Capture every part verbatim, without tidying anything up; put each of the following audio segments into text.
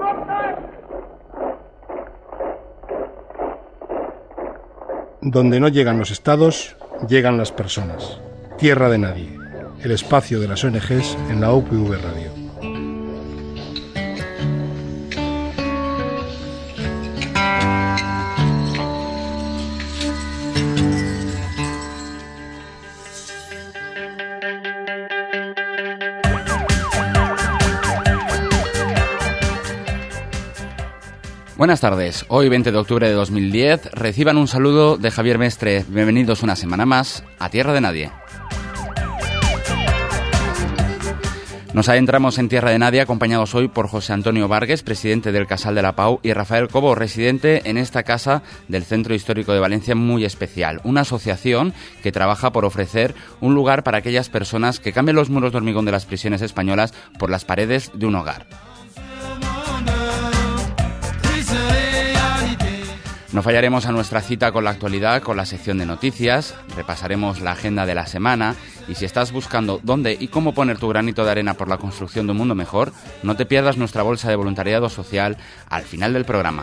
Donde no llegan los estados, llegan las personas. Tierra de Nadie, el espacio de las O N Ges en la U P V Radio. Buenas tardes. Hoy, veinte de octubre de dos mil diez, reciban un saludo de Javier Mestre. Bienvenidos una semana más a Tierra de Nadie. Nos adentramos en Tierra de Nadie acompañados hoy por José Antonio Vargas, presidente del Casal de la Pau, y Rafael Cobo, residente en esta casa del Centro Histórico de Valencia muy especial. Una asociación que trabaja por ofrecer un lugar para aquellas personas que cambien los muros de hormigón de las prisiones españolas por las paredes de un hogar. No fallaremos a nuestra cita con la actualidad, con la sección de noticias, repasaremos la agenda de la semana y si estás buscando dónde y cómo poner tu granito de arena por la construcción de un mundo mejor, no te pierdas nuestra bolsa de voluntariado social al final del programa.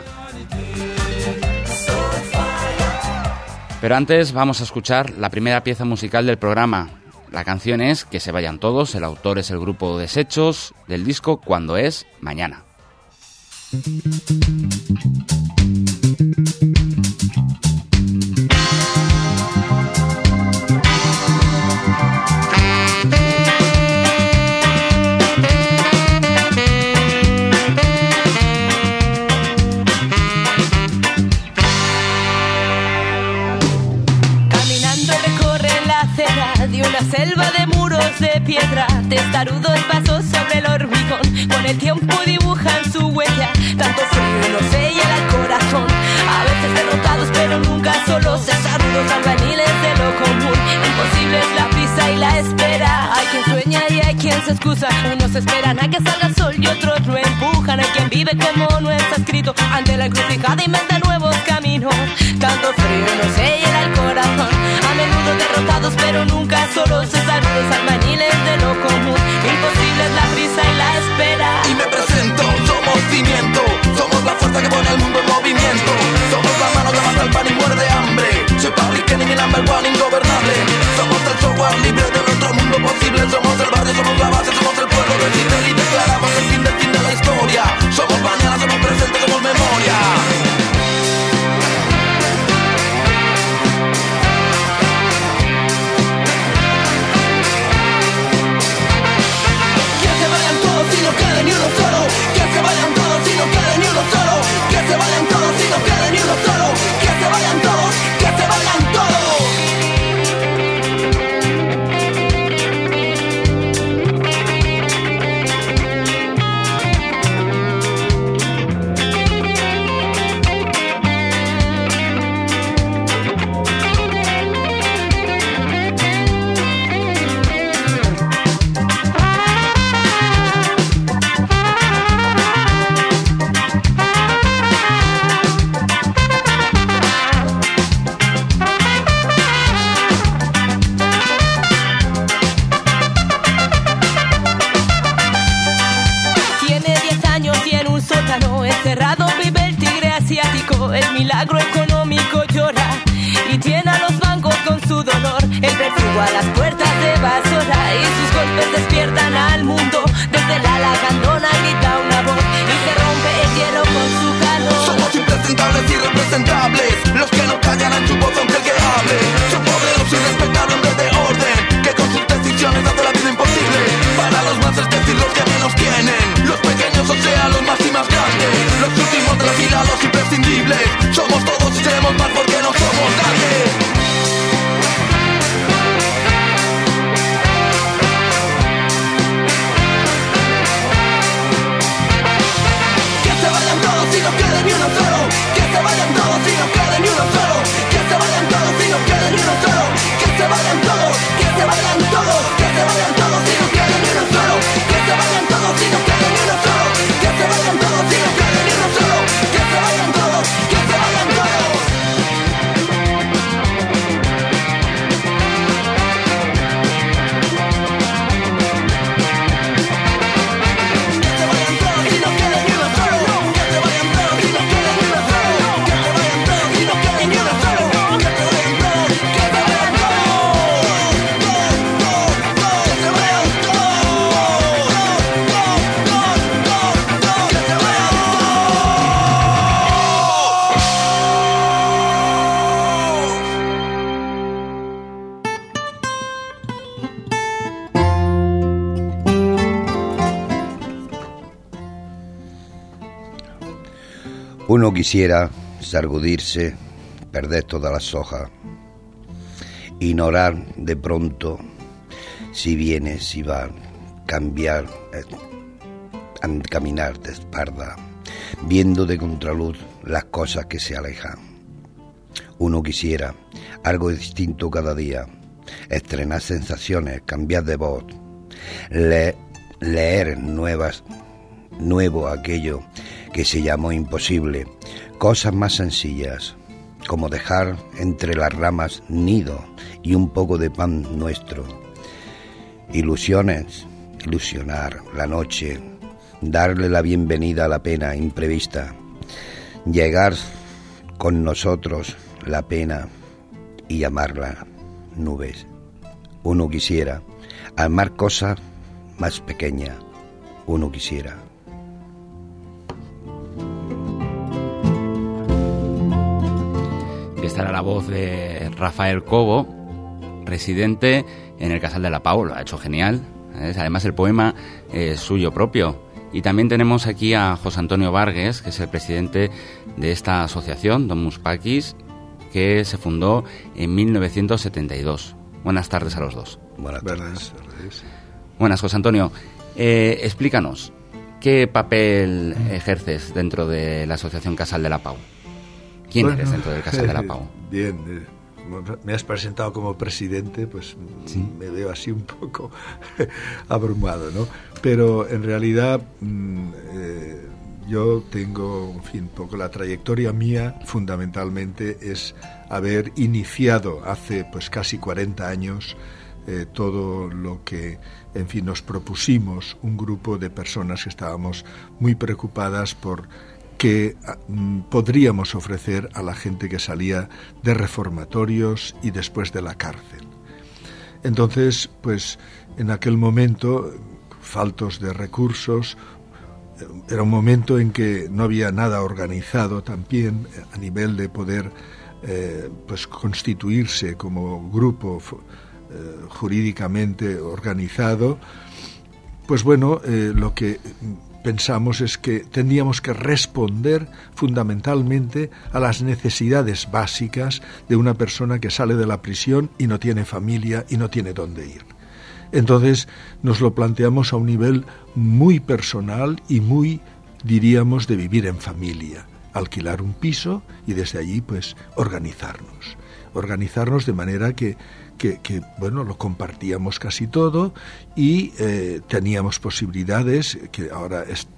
Pero antes vamos a escuchar la primera pieza musical del programa. La canción es Que se vayan todos, el autor es el grupo Desechos, del disco Cuando es Mañana. De una selva de muros de piedra, testarudos pasos sobre el hormigón, con el tiempo dibujan su huella, tanto frío nos sella el corazón, a veces derrotados pero nunca solos, testarudos albañiles de lo común, imposible es la prisa y la espera, hay quien sueña y hay quien se excusa, unos esperan a que salga el sol y otros lo empujan, hay quien vive como no está escrito, ante la encrucijada inventa nuevos caminos, tanto frío nos sella el corazón, a menudo derrotados pero nunca solos, saludos albañiles de lo común, imposible es la prisa y la espera. Y me presento, somos cimiento, somos la fuerza que pone el mundo en movimiento, somos la mano que mata el pan y muerde hambre, soy public enemy number one ingobernable, somos el software libre del otro mundo posible, somos el barrio, somos la base, somos el pueblo de Fidel y declaramos el fin del fin de la historia, somos mañana, somos presente, somos memoria. No quede ni uno solo, que se vayan todos y no quede ni uno solo, que se vayan todos y no quede ni uno solo, que se vayan todos, que se vayan todos. Encerrado vive el tigre asiático, el milagro económico llora y tiene a los bancos con su dolor, el verdugo a las puertas de basura y sus golpes despiertan al mundo, desde la lagandona grita una voz y se rompe el hielo con su calor. Somos impresentables y representables, los que no callarán su voz aunque el que hable, son poderosos y respetables hombres de orden, que con sus decisiones hacen la vida imposible, para los más es decir los que menos tienen, los pequeños o sea los más y más grandes, los últimos de la fila, los imprescindibles, somos todos y seremos más porque no somos nadie. Uno quisiera sacudirse, perder todas las hojas, ignorar de pronto si viene, si va, cambiar, eh, caminar de espalda, viendo de contraluz las cosas que se alejan. Uno quisiera algo distinto cada día, estrenar sensaciones, cambiar de voz, leer, leer nuevas, nuevo aquello que se llamó imposible, cosas más sencillas, como dejar entre las ramas nido y un poco de pan nuestro. Ilusiones, ilusionar la noche, darle la bienvenida a la pena imprevista, llegar con nosotros la pena y llamarla nubes. Uno quisiera armar cosas más pequeñas, uno quisiera. Esta era la voz de Rafael Cobo, residente en el Casal de la Pau. Lo ha hecho genial. Además, el poema es suyo propio. Y también tenemos aquí a José Antonio Vargas, que es el presidente de esta asociación, Domus Pacis, que se fundó en mil novecientos setenta y dos. Buenas tardes a los dos. Buenas tardes. Buenas, José Antonio. Eh, explícanos, ¿qué papel ejerces dentro de la Asociación Casal de la Pau? ¿Quién bueno, eres dentro del Casal de la Pau? Bien, eh, me has presentado como presidente, pues ¿sí? Me veo así un poco abrumado, ¿no? Pero en realidad mm, eh, yo tengo, en fin, un poco la trayectoria mía fundamentalmente es haber iniciado hace pues casi cuarenta años eh, todo lo que, en fin, nos propusimos un grupo de personas que estábamos muy preocupadas por que mm, podríamos ofrecer a la gente que salía de reformatorios y después de la cárcel. Entonces, pues en aquel momento, faltos de recursos, era un momento en que no había nada organizado también a nivel de poder eh, pues constituirse como grupo eh, jurídicamente organizado. Pues bueno, eh, lo que pensamos es que tendríamos que responder fundamentalmente a las necesidades básicas de una persona que sale de la prisión y no tiene familia y no tiene dónde ir. Entonces nos lo planteamos a un nivel muy personal y muy, diríamos, de vivir en familia, alquilar un piso y desde allí pues organizarnos, organizarnos de manera que Que, que, bueno, lo compartíamos casi todo y eh, teníamos posibilidades, que ahora es,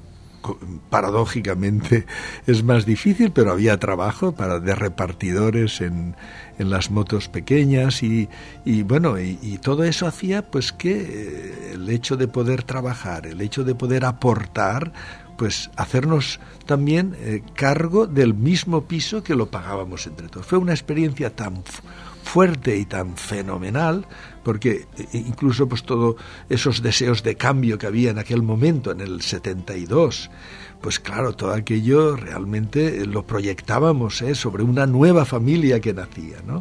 paradójicamente es más difícil, pero había trabajo para de repartidores en, en las motos pequeñas y, y bueno, y, y todo eso hacía pues que eh, el hecho de poder trabajar, el hecho de poder aportar, pues hacernos también eh, cargo del mismo piso que lo pagábamos entre todos. Fue una experiencia tan fuerte y tan fenomenal, porque incluso pues todos esos deseos de cambio que había en aquel momento, en el setenta y dos, pues claro, todo aquello realmente lo proyectábamos ¿eh? sobre una nueva familia que nacía, ¿no?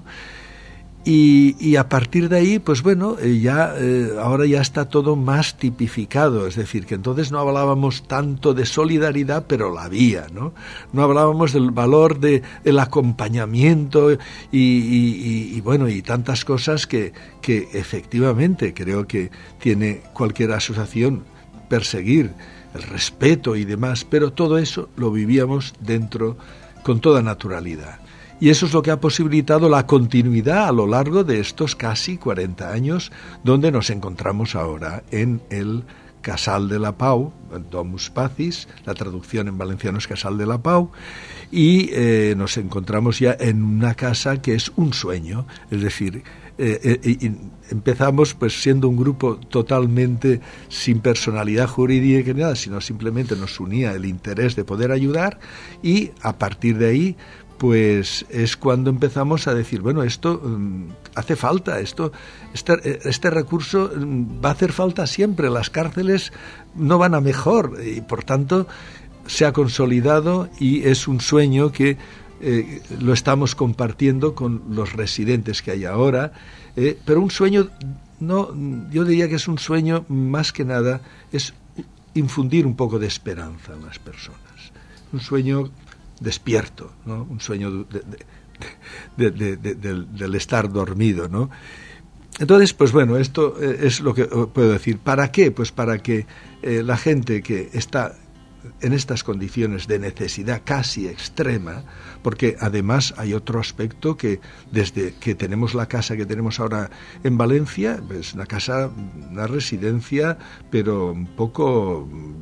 Y, y a partir de ahí, pues bueno, eh, ya eh, ahora ya está todo más tipificado, es decir, que entonces no hablábamos tanto de solidaridad, pero la había, ¿no? No hablábamos del valor de el acompañamiento y, y, y, y bueno, y tantas cosas que, que efectivamente creo que tiene cualquier asociación perseguir, el respeto y demás, pero todo eso lo vivíamos dentro con toda naturalidad. Y eso es lo que ha posibilitado la continuidad a lo largo de estos casi cuarenta años, donde nos encontramos ahora en el Casal de la Pau, Domus Pacis, la traducción en valenciano es Casal de la Pau, y eh, nos encontramos ya en una casa que es un sueño, es decir, eh, eh, eh, empezamos pues siendo un grupo totalmente sin personalidad jurídica ni nada, sino simplemente nos unía el interés de poder ayudar, y a partir de ahí pues es cuando empezamos a decir, bueno, esto um, hace falta, esto, este, este recurso um, va a hacer falta siempre, las cárceles no van a mejor, y por tanto se ha consolidado y es un sueño que eh, lo estamos compartiendo con los residentes que hay ahora, eh, pero un sueño, no, yo diría que es un sueño más que nada, es infundir un poco de esperanza en las personas, un sueño despierto, ¿no? Un sueño de, de, de, de, de, del, del estar dormido, ¿no? Entonces, pues bueno, esto es lo que puedo decir. ¿Para qué? Pues para que eh, la gente que está en estas condiciones de necesidad casi extrema, porque además hay otro aspecto que desde que tenemos la casa que tenemos ahora en Valencia, es una casa, una residencia, pero un poco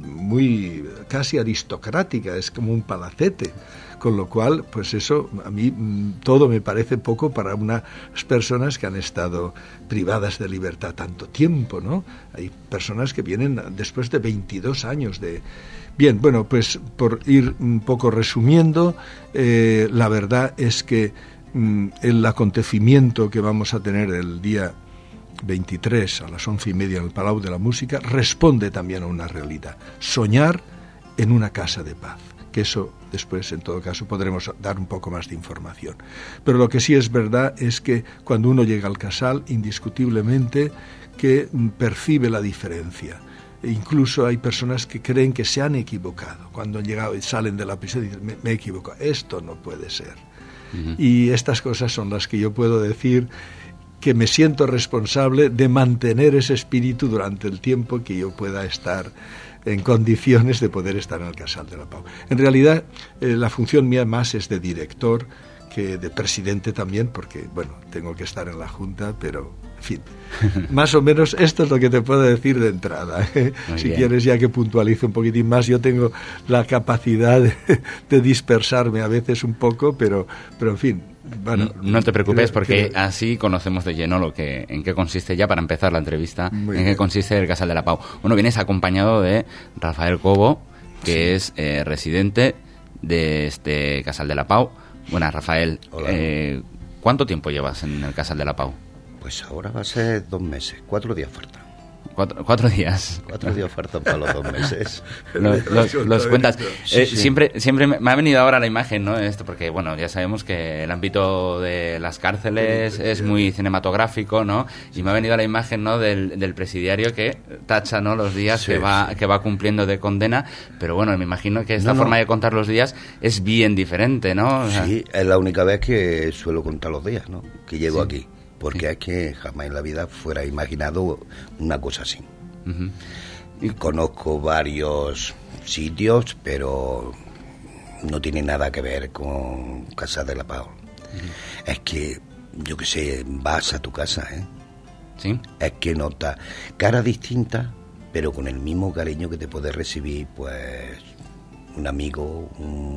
muy casi aristocrática, es como un palacete. Con lo cual, pues eso, a mí todo me parece poco para unas personas que han estado privadas de libertad tanto tiempo, ¿no? Hay personas que vienen después de veintidós años de... Bien, bueno, pues por ir un poco resumiendo, eh, la verdad es que mm, el acontecimiento que vamos a tener el día veintitrés a las once y media en el Palau de la Música responde también a una realidad. Soñar en una casa de paz. Que eso después, en todo caso, podremos dar un poco más de información. Pero lo que sí es verdad es que cuando uno llega al Casal, indiscutiblemente que percibe la diferencia. E incluso hay personas que creen que se han equivocado. Cuando han llegado y salen de la prisión y dicen, me, me he equivocado, esto no puede ser. Uh-huh. Y estas cosas son las que yo puedo decir que me siento responsable de mantener ese espíritu durante el tiempo que yo pueda estar en condiciones de poder estar en el Casal de la Pau. En realidad, eh, la función mía más es de director que de presidente también, porque, bueno, tengo que estar en la Junta, pero, en fin, más o menos esto es lo que te puedo decir de entrada. ¿eh? Si bien. Quieres ya que puntualice un poquitín más, yo tengo la capacidad de, de dispersarme a veces un poco, pero, pero en fin. Bueno, no, no te preocupes, creo, porque creo. así conocemos de lleno lo que, en qué consiste, ya para empezar la entrevista, Muy en bien. qué consiste el Casal de la Pau. Bueno, vienes acompañado de Rafael Cobo, que Sí. es eh, residente de este Casal de la Pau. Bueno, Rafael, eh, ¿cuánto tiempo llevas en el Casal de la Pau? Pues ahora va a ser dos meses, cuatro días faltan. Cuatro, cuatro días. Cuatro días faltan para los dos meses. Los, los, los cuentas. Sí, Eh, sí. Siempre, siempre me ha venido ahora la imagen, ¿no? Esto, porque bueno, ya sabemos que el ámbito de las cárceles es muy cinematográfico, ¿no? Y me ha venido la imagen, ¿no? Del, del presidiario que tacha, ¿no? Los días Sí, que va, sí. que va cumpliendo de condena. Pero bueno, me imagino que esta No, no. forma de contar los días es bien diferente, ¿no? O sea, Sí, es la única vez que suelo contar los días, ¿no? Que llego Sí. aquí. Porque Sí. es que jamás en la vida fuera imaginado una cosa así. ujú. Y conozco varios sitios, pero no tiene nada que ver con Casa de la Pau. Uh-huh. Es que, yo qué sé, vas a tu casa, ¿eh? Sí. Es que notas cara distinta, pero con el mismo cariño que te puede recibir, pues, un amigo,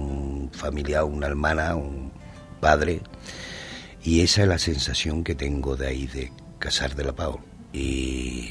un familiar, una hermana, un padre. Y esa es la sensación que tengo de ahí, de Casal de la Pau. Y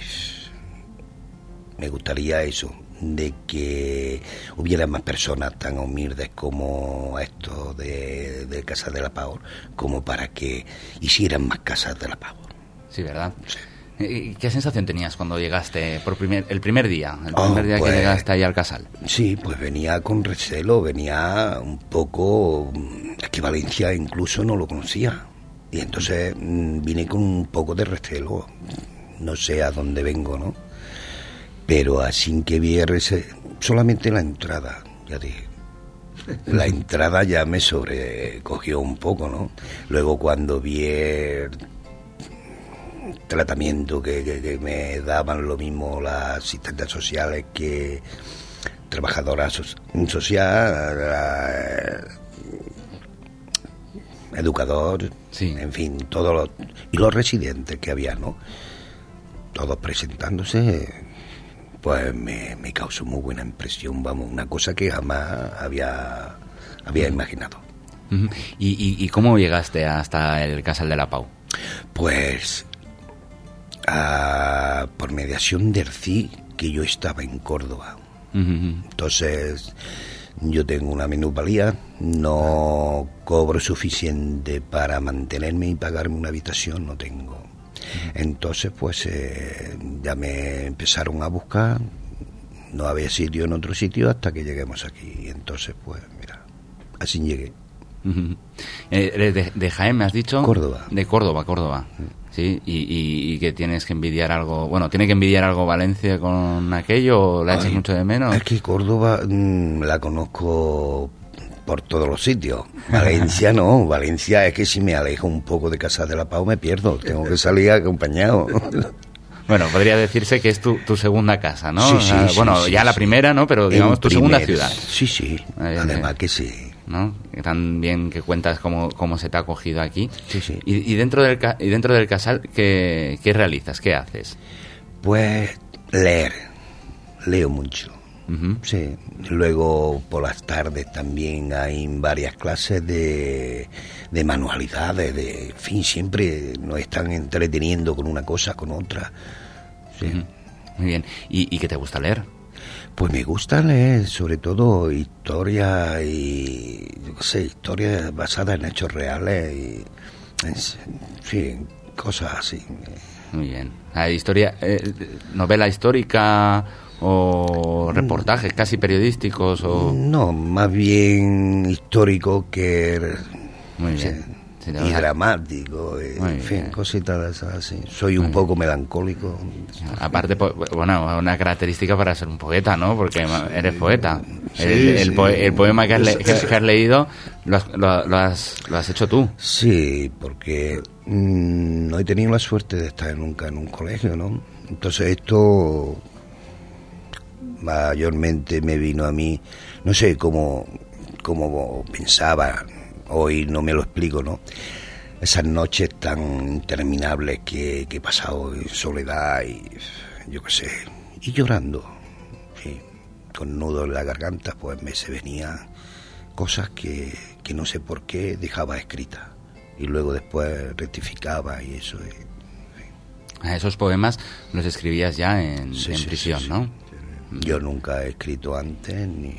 me gustaría eso, de que hubiera más personas tan humildes como esto de, de Casal de la Pau, como para que hicieran más Casas de la Pau. Sí, ¿verdad? Sí. ¿Y qué sensación tenías cuando llegaste por primer, el primer día, el Oh, primer día pues, que llegaste ahí al Casal? Sí, pues venía con recelo, venía un poco... Es que Valencia incluso no lo conocía. Y entonces mmm, vine con un poco de recelo. No sé a dónde vengo, ¿no? Pero así que vi ese, solamente la entrada, ya dije. La entrada ya me sobrecogió un poco, ¿no? Luego cuando vi el tratamiento que, que, que me daban lo mismo las asistentes sociales que trabajadoras so, social, la, educador, sí. En fin, todos los, y los residentes que había, ¿no? Todos presentándose, pues me, me causó muy buena impresión, vamos, una cosa que jamás había, había imaginado. Uh-huh. ¿Y, y, ¿Y cómo llegaste hasta el Casal de la Pau? Pues a, por mediación del C I, que yo estaba en Córdoba. Uh-huh. Entonces, yo tengo una minusvalía, no cobro suficiente para mantenerme y pagarme una habitación, no tengo. Entonces, pues eh, ya me empezaron a buscar, no había sitio en otro sitio hasta que lleguemos aquí. Y entonces, pues, mira, así llegué. Uh-huh. Eh, ¿Eres de, de Jaén, me has dicho? Córdoba. De Córdoba, Córdoba. Sí, y, y, y que tienes que envidiar algo, bueno, ¿tiene que envidiar algo Valencia con aquello o la echas Ay, mucho de menos? Es que Córdoba mmm, la conozco por todos los sitios. Valencia no, Valencia es que si me alejo un poco de Casal de la Pau me pierdo, tengo que salir acompañado. Bueno, podría decirse que es tu, tu segunda casa, ¿no? Sí, sí, ah, sí, bueno, sí, ya sí, la sí. primera, ¿no? Pero digamos En tu primer, segunda ciudad. Sí, sí, Eh, además que sí. ¿No? Tan bien que cuentas cómo, cómo se te ha acogido aquí. Sí, sí. Y, y dentro del ca- y dentro del casal, ¿qué, qué realizas? ¿Qué haces? Pues leer, leo mucho. Uh-huh. Sí, luego por las tardes también hay varias clases de, de manualidades, de, en fin, siempre nos están entreteniendo con una cosa, con otra. Sí. Uh-huh. Muy bien. ¿Y, y qué te gusta leer? Pues me gusta leer sobre todo historia y, yo qué sé, historias basadas en hechos reales y, en fin, cosas así. Muy bien. Ah, historia, eh, novela histórica o reportajes casi periodísticos o... No, más bien histórico que... Muy sí, bien. Sí, y dramático, y, en fin, bien. Cositas de esas así. Soy Muy un poco bien. melancólico. Aparte, po- bueno, una característica para ser un poeta, ¿no? Porque eres poeta. Sí, el, el, sí. poe- el poema que has, le- Es- que- es- que has leído lo has, lo, lo has, lo has hecho tú. Sí, porque mmm, no he tenido la suerte de estar nunca en un colegio, ¿no? Entonces esto mayormente me vino a mí, no sé cómo, cómo pensaba, hoy no me lo explico, ¿no? Esas noches tan interminables que, que he pasado en soledad y yo qué sé, y llorando, sí, con nudo en la garganta, pues me se venían cosas que, que no sé por qué dejaba escritas y luego después rectificaba y eso. Y, Ah, esos poemas los escribías ya en, Sí, en sí, prisión, sí, sí. ¿no? Yo nunca he escrito antes ni...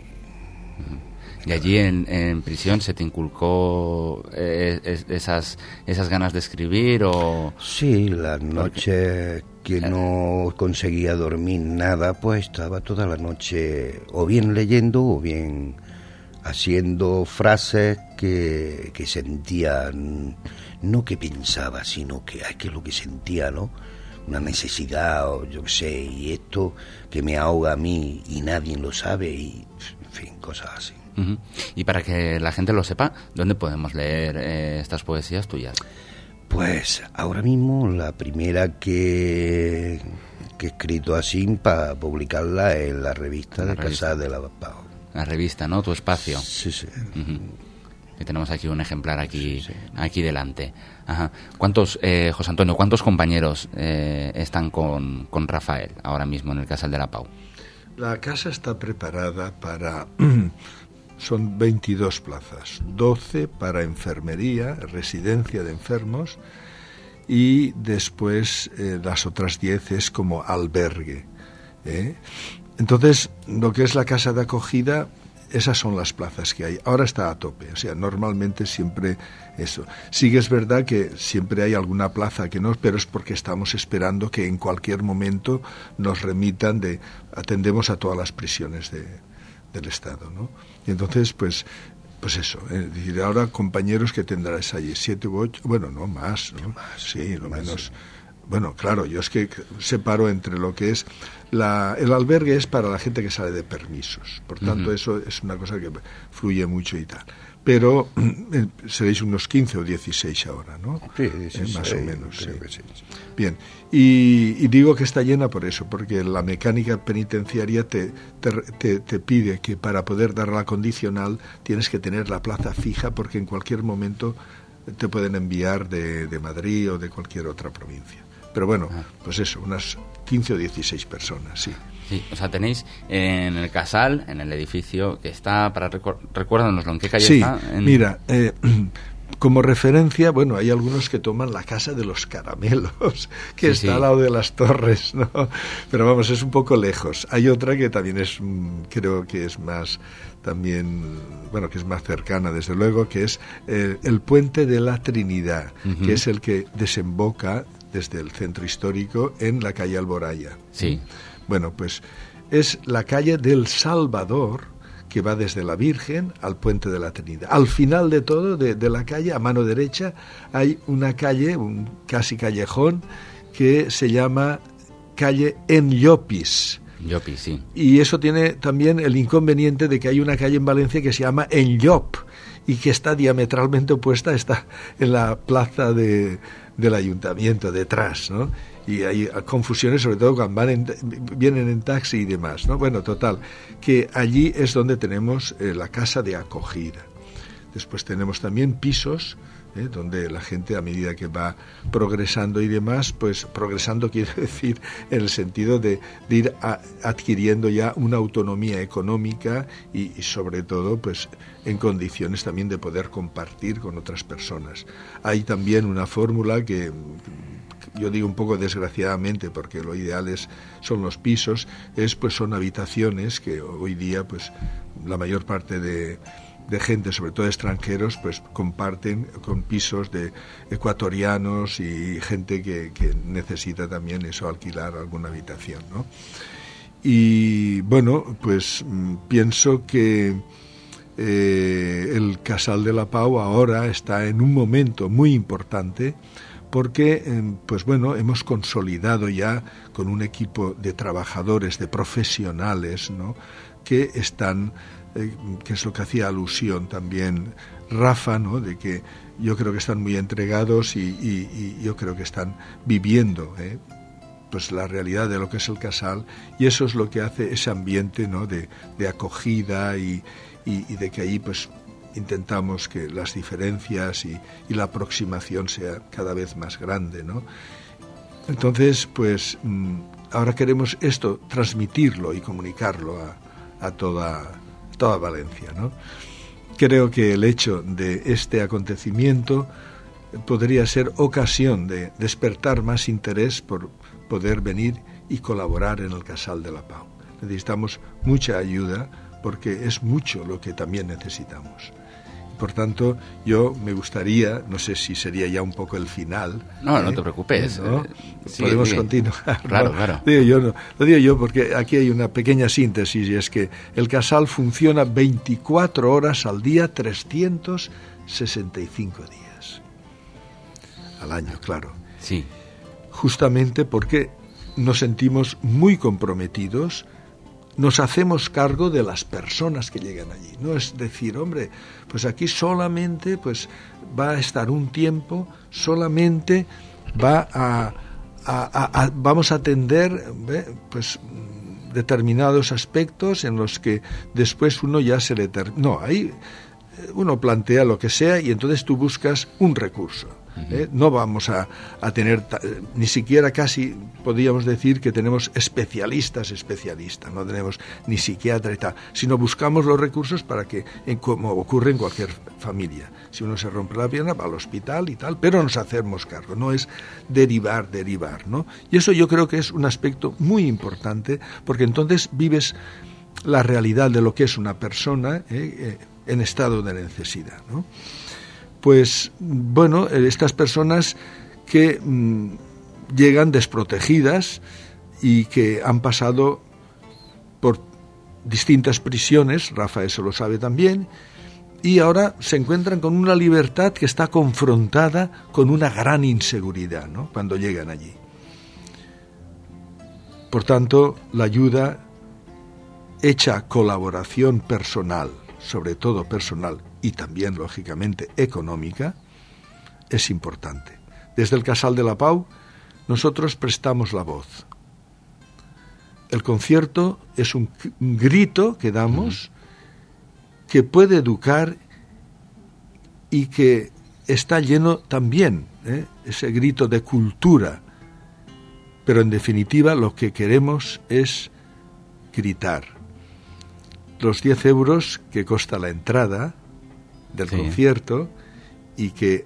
Y allí en, en prisión se te inculcó eh, es- esas esas ganas de escribir o... Sí, las noches que no conseguía dormir nada, pues estaba toda la noche o bien leyendo o bien haciendo frases que, que sentía, no que pensaba, sino que es que lo que sentía, ¿no? Una necesidad o yo qué sé, y esto que me ahoga a mí y nadie lo sabe y, en fin, cosas así. Ujú. Y para que la gente lo sepa, ¿dónde podemos leer eh, estas poesías tuyas? Pues ahora mismo la primera que, que he escrito así para publicarla en la revista La de revista. Casal de la Pau. La revista, ¿no? Tu espacio. Sí, sí. Ujú. Que tenemos aquí un ejemplar aquí, Sí, sí. aquí delante. Ajá. ¿Cuántos, eh, José Antonio, cuántos compañeros eh, están con, con Rafael ahora mismo en el Casal de la Pau? La casa está preparada para... Son veintidós plazas, doce para enfermería, residencia de enfermos, y después eh, las otras diez es como albergue. ¿eh? Entonces, lo que es la casa de acogida, esas son las plazas que hay. Ahora está a tope, o sea, normalmente siempre eso. Sí que es verdad que siempre hay alguna plaza que no, pero es porque estamos esperando que en cualquier momento nos remitan de... Atendemos a todas las prisiones de, del Estado, ¿no? Y entonces, pues... Pues eso, es decir, ahora compañeros que tendrás allí, siete u ocho, bueno, no más, ¿no? Sí, lo menos. Bueno, claro, yo es que separo entre lo que es la, el albergue es para la gente que sale de permisos, por tanto uh-huh. Eso es una cosa que fluye mucho y tal. Pero eh, seréis unos quince o dieciséis ahora, ¿no? Sí, sí, eh, más sí, o menos. Sí. Sí, sí. Bien, y, y digo que está llena por eso, porque la mecánica penitenciaria te, te, te, te pide que para poder dar la condicional tienes que tener la plaza fija, porque en cualquier momento te pueden enviar de, de Madrid o de cualquier otra provincia. Pero bueno, pues eso, unas quince o dieciséis personas, sí. Sí, o sea, tenéis en el Casal, en el edificio que está, para recu- recuérdanoslo, ¿en qué calle sí, está? En... mira, eh, como referencia, bueno, hay algunos que toman la Casa de los Caramelos, que Sí, está sí. al lado de las torres, ¿no? Pero vamos, es un poco lejos. Hay otra que también es, mm, creo que es más, también, bueno, que es más cercana, desde luego, que es eh, el Puente de la Trinidad, Ujú. que es el que desemboca desde el centro histórico en la calle Alboraya. Sí. Bueno, pues es la calle del Salvador, que va desde la Virgen al Puente de la Trinidad. Al final de todo, de, de la calle, a mano derecha, hay una calle, un casi callejón, que se llama calle En Llopis. Llopi, sí. Y eso tiene también el inconveniente de que hay una calle en Valencia que se llama Enllop y que está diametralmente opuesta, está en la plaza de, del ayuntamiento, detrás, ¿no? Y hay confusiones, sobre todo cuando van en, vienen en taxi y demás, ¿no? Bueno, total, que allí es donde tenemos eh, la casa de acogida. Después tenemos también pisos, ¿eh? donde la gente, a medida que va progresando y demás, pues progresando quiere decir en el sentido de, de ir a, adquiriendo ya una autonomía económica y, y sobre todo pues en condiciones también de poder compartir con otras personas. Hay también una fórmula que yo digo un poco desgraciadamente, porque lo ideal es, son los pisos, es pues son habitaciones que hoy día pues la mayor parte de de gente, sobre todo extranjeros, pues comparten con pisos de ecuatorianos y gente que, que necesita también eso, alquilar alguna habitación, ¿no? Y bueno, pues pienso que eh, el Casal de la Pau ahora está en un momento muy importante porque, eh, pues bueno, hemos consolidado ya con un equipo de trabajadores, de profesionales, ¿no?, que están, eh, que es lo que hacía alusión también Rafa, ¿no?, de que yo creo que están muy entregados y, y, y yo creo que están viviendo, ¿eh?, pues la realidad de lo que es el Casal, y eso es lo que hace ese ambiente, ¿no?, de, de acogida y, y, y de que ahí pues intentamos que las diferencias y, y la aproximación sea cada vez más grande, ¿no? Entonces, pues ahora queremos esto, transmitirlo y comunicarlo a, a toda, toda Valencia, ¿no? Creo que el hecho de este acontecimiento podría ser ocasión de despertar más interés por poder venir y colaborar en el Casal de la Pau. Necesitamos mucha ayuda porque es mucho lo que también necesitamos. Por tanto, yo me gustaría, no sé si sería ya un poco el final. No, ¿eh? no te preocupes. ¿No? Eh, sí, Podemos sí. continuar. Claro, ¿no? claro. Digo yo, no, lo digo yo porque aquí hay una pequeña síntesis y es que el Casal funciona veinticuatro horas al día, trescientos sesenta y cinco días. Al año, claro. Sí. Justamente porque nos sentimos muy comprometidos, nos hacemos cargo de las personas que llegan allí. No es decir, hombre, pues aquí solamente pues va a estar un tiempo, solamente va a, a, a, a vamos a atender ¿ve? pues determinados aspectos en los que después uno ya se le ter... no, ahí uno plantea lo que sea y entonces tú buscas un recurso. ¿Eh? No vamos a, a tener, ni siquiera casi podríamos decir que tenemos especialistas, especialistas, no tenemos ni psiquiatra y tal, sino buscamos los recursos para que, en, como ocurre en cualquier familia, si uno se rompe la pierna va al hospital y tal, pero nos hacemos cargo, no es derivar, derivar, ¿no? Y eso yo creo que es un aspecto muy importante, porque entonces vives la realidad de lo que es una persona ¿eh? Eh, en estado de necesidad, ¿no? Pues, bueno, estas personas que mmm, llegan desprotegidas y que han pasado por distintas prisiones, Rafa eso lo sabe también, y ahora se encuentran con una libertad que está confrontada con una gran inseguridad, ¿no?, cuando llegan allí. Por tanto, la ayuda hecha colaboración personal, sobre todo personal, y también, lógicamente, económica, es importante. Desde el Casal de la Pau, nosotros prestamos la voz. El concierto es un, un grito que damos que puede educar y que está lleno también, ¿eh? ese grito de cultura. Pero, en definitiva, lo que queremos es gritar. Los diez euros que cuesta la entrada del sí. concierto y que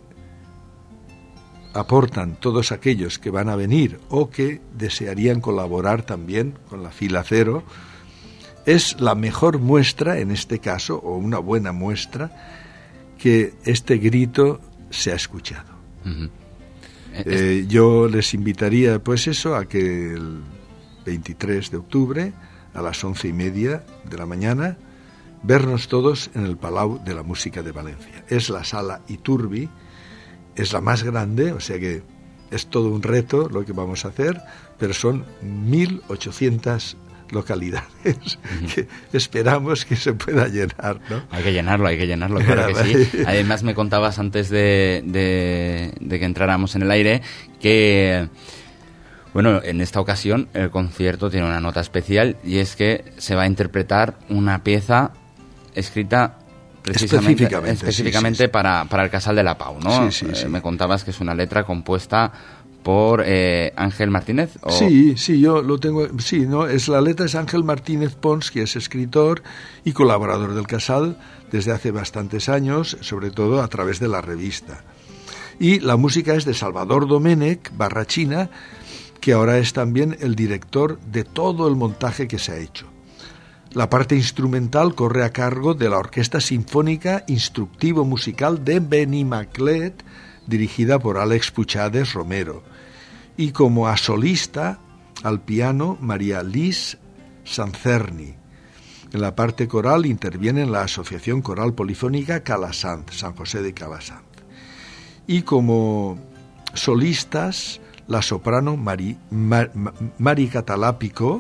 aportan todos aquellos que van a venir o que desearían colaborar también con la fila cero, es la mejor muestra, en este caso, o una buena muestra, que este grito se ha escuchado. Uh-huh. Eh, yo les invitaría, pues eso, a que el veintitrés de octubre, a las once y media de la mañana, vernos todos en el Palau de la Música de Valencia. Es la sala Iturbi, es la más grande, o sea que es todo un reto lo que vamos a hacer, pero son mil ochocientas localidades uh-huh. que esperamos que se pueda llenar, ¿no? Hay que llenarlo, hay que llenarlo, claro que sí. Además me contabas antes de, de, de que entráramos en el aire que, bueno, en esta ocasión el concierto tiene una nota especial y es que se va a interpretar una pieza escrita precisamente específicamente, específicamente sí, sí, sí. Para, para el Casal de la Pau, ¿no? Sí, sí, eh, sí. Me contabas que es una letra compuesta por eh, Ángel Martínez. ¿O? Sí, sí, yo lo tengo. Sí, no, es la letra es Ángel Martínez Pons, que es escritor y colaborador del Casal desde hace bastantes años, sobre todo a través de la revista. Y la música es de Salvador Domènech Barrachina, que ahora es también el director de todo el montaje que se ha hecho. La parte instrumental corre a cargo de la Orquesta Sinfónica Instructivo Musical de Benimaclet, dirigida por Àlex Puchades Romero. Y como a solista, al piano, María Lis Sancerni. En la parte coral interviene la Asociación Coral Polifónica Calasanz, San José de Calasanz. Y como solistas, la soprano Mari, Mar, Mari Catalápico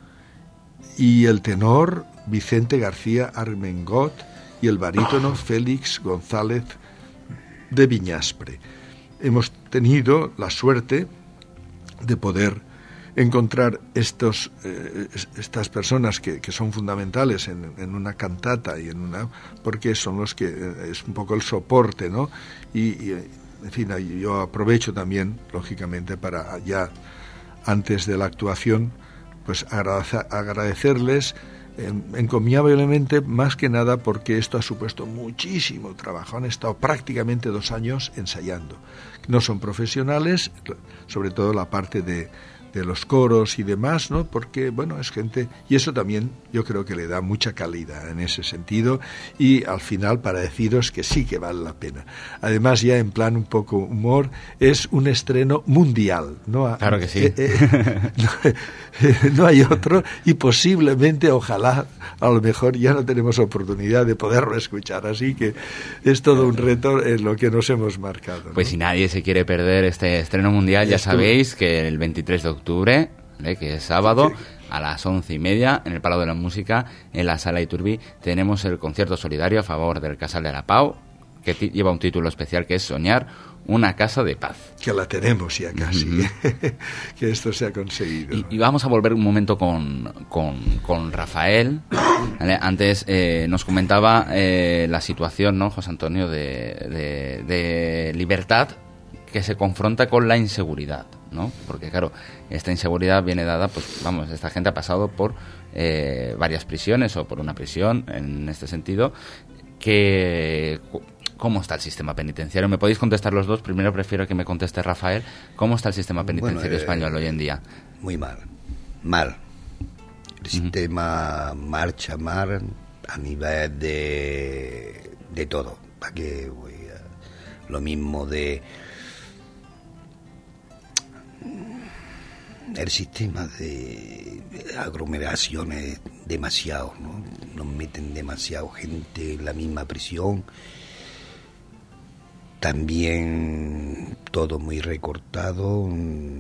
y el tenor Vicente García Armengot y el barítono Félix González de Viñaspre. Hemos tenido la suerte de poder encontrar estos, eh, estas personas que, que son fundamentales en, en una cantata y en una, porque son los que eh, es un poco el soporte, ¿no? Y, y en fin, yo aprovecho también, lógicamente, para ya antes de la actuación, pues agradecer, agradecerles eh, encomiablemente, más que nada porque esto ha supuesto muchísimo trabajo. Han estado prácticamente dos años ensayando. No son profesionales, sobre todo la parte de, de los coros y demás, ¿no? Porque, bueno, es gente, y eso también yo creo que le da mucha calidad en ese sentido, y al final para deciros que sí que vale la pena. Además, ya en plan un poco humor, es un estreno mundial, ¿no? Claro que sí. Eh, eh, no, no hay otro, y posiblemente, ojalá, a lo mejor ya no tenemos oportunidad de poderlo escuchar, así que es todo un reto en lo que nos hemos marcado, ¿no? Pues si nadie se quiere perder este estreno mundial, ya Esto... sabéis que el veintitrés de octubre, ¿eh? Que es sábado, a las once y media, en el Palau de la Música, en la Sala Iturbí, tenemos el concierto solidario a favor del Casal de la Pau, que t- lleva un título especial que es Soñar una casa de paz. Que la tenemos ya casi, uh-huh. Que esto se ha conseguido. Y, y vamos a volver un momento con, con, con Rafael. ¿Vale? Antes eh, nos comentaba eh, la situación, ¿no, José Antonio, de, de, de libertad que se confronta con la inseguridad, ¿no? Porque claro, esta inseguridad viene dada, pues vamos, esta gente ha pasado por eh, varias prisiones o por una prisión, en este sentido, que... ¿Cómo está el sistema penitenciario? ¿Me podéis contestar los dos? Primero prefiero que me conteste Rafael. ¿Cómo está el sistema penitenciario bueno, eh, español hoy en día? Muy mal, mal. El uh-huh. sistema marcha mal a nivel de, de todo. ¿Para qué voy a, lo mismo de... El sistema de aglomeraciones demasiado, ¿no? Nos meten demasiado gente en la misma prisión. También todo muy recortado,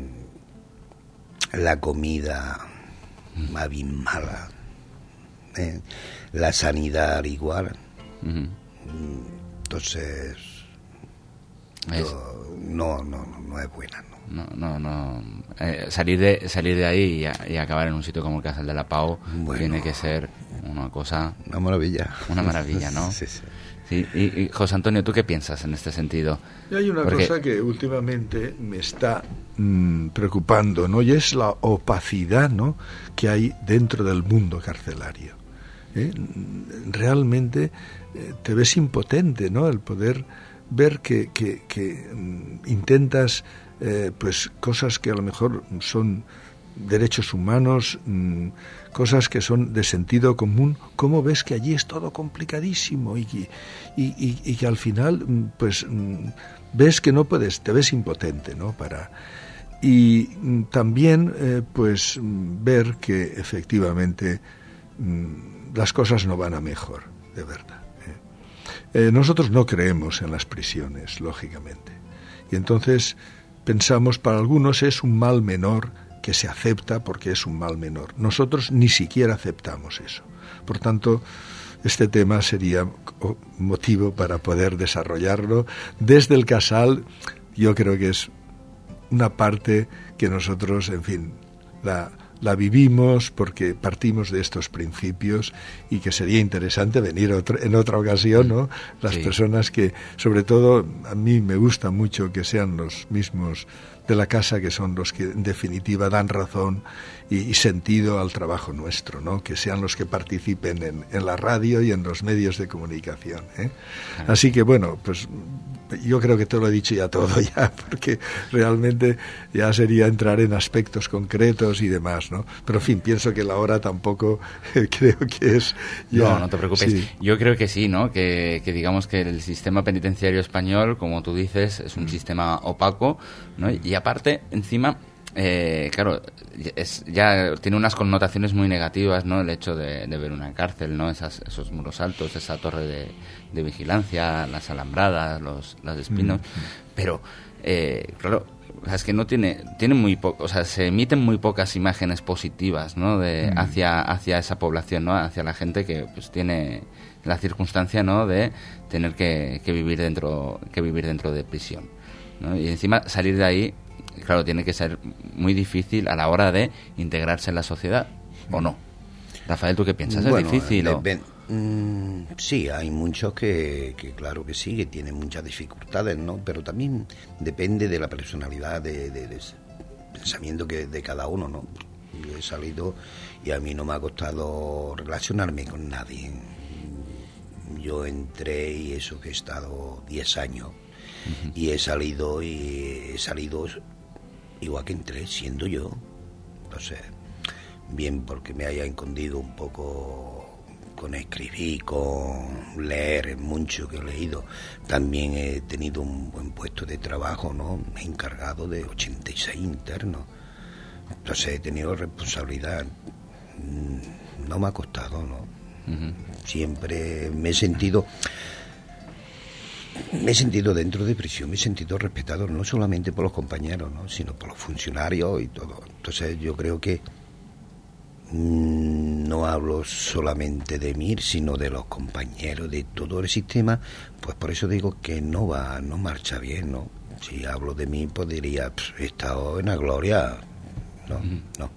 la comida más bien mala, ¿eh? La sanidad igual. Uh-huh. Entonces, es... yo, no, no, no es buena, ¿no? No, no, no. Eh, salir de salir de ahí y, a, y acabar en un sitio como el Casal de la Pau bueno, tiene que ser una cosa... Una maravilla. Una maravilla, ¿no? Sí, sí. Sí, y, y José Antonio, ¿tú qué piensas en este sentido? Y hay una Porque... cosa que últimamente me está mmm, preocupando, ¿no? Y es la opacidad, ¿no?, que hay dentro del mundo carcelario. ¿Eh? Realmente eh, te ves impotente, ¿no?, el poder ver que, que, que mmm, intentas eh, pues cosas que a lo mejor son derechos humanos, mmm, cosas que son de sentido común, cómo ves que allí es todo complicadísimo y, y, y, y que al final pues ves que no puedes, te ves impotente, ¿no?, para... Y también eh, pues ver que efectivamente las cosas no van a mejor, de verdad. ¿eh? Eh, nosotros no creemos en las prisiones, lógicamente, y entonces pensamos, para algunos es un mal menor que se acepta porque es un mal menor. Nosotros ni siquiera aceptamos eso. Por tanto, este tema sería motivo para poder desarrollarlo. Desde el Casal, yo creo que es una parte que nosotros, en fin, la, la vivimos porque partimos de estos principios, y que sería interesante venir otro, en otra ocasión, ¿no? Las sí. personas que, sobre todo, a mí me gusta mucho que sean los mismos de la casa, que son los que en definitiva dan razón y, y sentido al trabajo nuestro, ¿no? Que sean los que participen en, en la radio y en los medios de comunicación, ¿eh? Así que bueno, pues yo creo que te lo he dicho ya todo ya, porque realmente ya sería entrar en aspectos concretos y demás, ¿no? Pero en fin, pienso que la hora tampoco creo que es ya... No, no te preocupes. Sí. Yo creo que sí, ¿no? Que, que digamos que el sistema penitenciario español, como tú dices, es un mm. sistema opaco, ¿no? Y aparte, encima, eh, claro, es, ya tiene unas connotaciones muy negativas, ¿no? El hecho de, de ver una cárcel, ¿no? Esas, esos muros altos, esa torre de, de vigilancia, las alambradas, los, los espinos, mm. pero, eh, claro, o sea, es que no tiene, tiene muy poco, o sea, se emiten muy pocas imágenes positivas, ¿no? De, mm. hacia, hacia esa población, ¿no? Hacia la gente que, pues, tiene la circunstancia, ¿no? De tener que, que vivir dentro, que vivir dentro de prisión, ¿no? Y encima salir de ahí, claro, tiene que ser muy difícil a la hora de integrarse en la sociedad, ¿o no? Rafael, ¿tú qué piensas? ¿Es bueno, difícil? De, o? de, mm, sí, hay muchos que, que claro que sí, que tienen muchas dificultades, ¿no? Pero también depende de la personalidad, de, de, de pensamiento que de cada uno, ¿no? Yo he salido y a mí no me ha costado relacionarme con nadie. Yo entré y eso que he estado diez años. Uh-huh. Y he salido y he salido igual que entré, siendo yo. Entonces, bien porque me haya escondido un poco con escribir, con leer mucho que he leído. También he tenido un buen puesto de trabajo, ¿no? Me he encargado de ochenta y seis internos. Entonces he tenido responsabilidad. No me ha costado, ¿no? Uh-huh. Siempre me he sentido... Me he sentido dentro de prisión, me he sentido respetado no solamente por los compañeros, ¿no? Sino por los funcionarios y todo. Entonces yo creo que mmm, no hablo solamente de mí, sino de los compañeros, de todo el sistema. Pues por eso digo que no va, no marcha bien, ¿no? Si hablo de mí, pues diría, pues, he estado en la gloria. No, mm. no.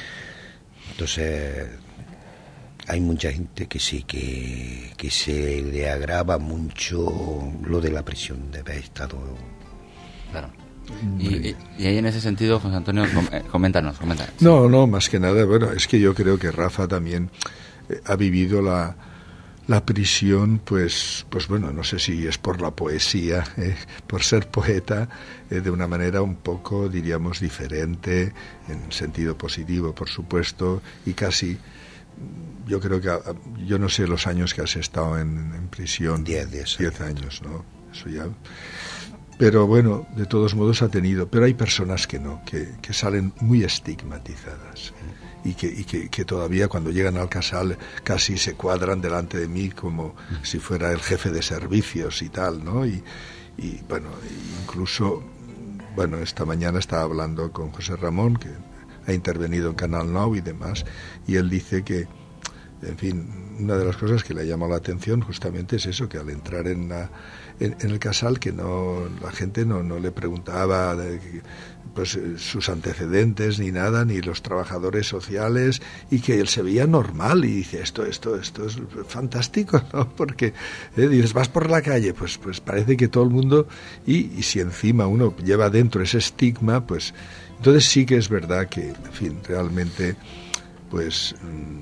Entonces... hay mucha gente que sí, que, que se le agrava mucho lo de la prisión de haber estado. Claro. Y, y, y ahí en ese sentido, José Antonio, com, eh, coméntanos, coméntanos. No, no, más que nada, bueno, es que yo creo que Rafa también eh, ha vivido la, la prisión, pues, pues bueno, no sé si es por la poesía, eh, por ser poeta, eh, de una manera un poco, diríamos, diferente, en sentido positivo, por supuesto, y casi... Yo creo que, yo no sé los años que has estado en, en prisión. Diez, diez. Diez años, ¿no? Eso ya. Pero bueno, de todos modos ha tenido. Pero hay personas que no, que, que salen muy estigmatizadas. Y, que, y que, que todavía cuando llegan al Casal casi se cuadran delante de mí como si fuera el jefe de servicios y tal, ¿no? Y, y bueno, incluso, bueno, esta mañana estaba hablando con José Ramón, que ha intervenido en Canal nueve y demás, y él dice que, en fin, una de las cosas que le ha llamado la atención justamente es eso, que al entrar en, la, en, en el Casal, que no la gente no, no le preguntaba de, pues sus antecedentes ni nada, ni los trabajadores sociales, y que él se veía normal, y dice, esto esto esto es fantástico, ¿no? Porque eh, dices, vas por la calle, pues pues parece que todo el mundo, y, y si encima uno lleva dentro ese estigma, pues entonces sí que es verdad que, en fin, realmente, pues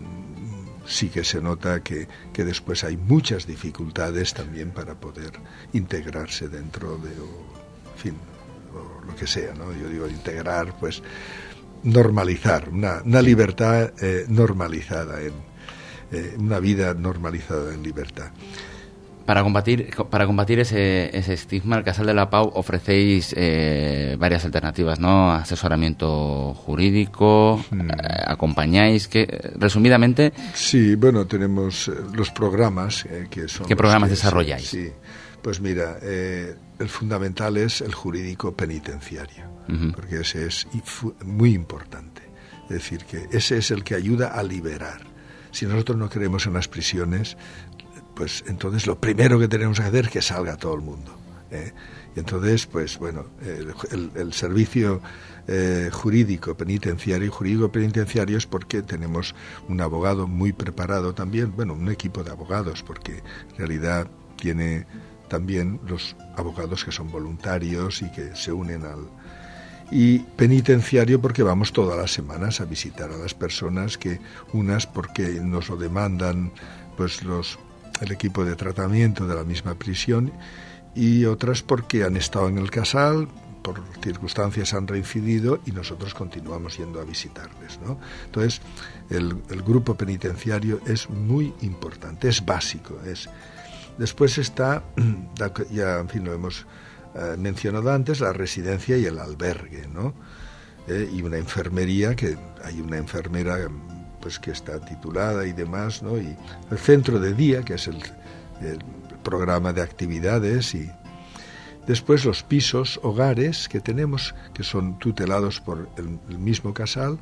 sí que se nota que, que después hay muchas dificultades también para poder integrarse dentro de, o, en fin, o lo que sea, ¿no? Yo digo integrar, pues normalizar, una, una libertad eh, normalizada, en eh, una vida normalizada en libertad. Para combatir para combatir ese, ese estigma, el Casal de la Pau ofrecéis eh, varias alternativas, ¿no? Asesoramiento jurídico, mm. eh, acompañáis, que resumidamente... Sí, bueno, tenemos los programas eh, que son... ¿Qué programas que, desarrolláis? Sí, sí, pues mira, eh, el fundamental es el jurídico penitenciario, uh-huh. porque ese es muy importante. Es decir, que ese es el que ayuda a liberar. Si nosotros no creemos en las prisiones, pues entonces lo primero que tenemos que hacer es que salga todo el mundo. ¿eh? Y entonces, pues bueno, el, el, el servicio eh, jurídico penitenciario, jurídico penitenciario es porque tenemos un abogado muy preparado también, bueno, un equipo de abogados, porque en realidad tiene también los abogados que son voluntarios y que se unen al... Y penitenciario porque vamos todas las semanas a visitar a las personas, que unas porque nos lo demandan pues los el equipo de tratamiento de la misma prisión, y otras porque han estado en el casal, por circunstancias han reincidido y nosotros continuamos yendo a visitarles, ¿no? Entonces, el, el grupo penitenciario es muy importante, es básico. Es Después está, ya en fin lo hemos eh, mencionado antes, la residencia y el albergue, ¿no? Eh, y una enfermería, que hay una enfermera pues que está titulada y demás, ¿no? Y el centro de día, que es el, el programa de actividades, y después los pisos, hogares que tenemos, que son tutelados por el, el mismo casal,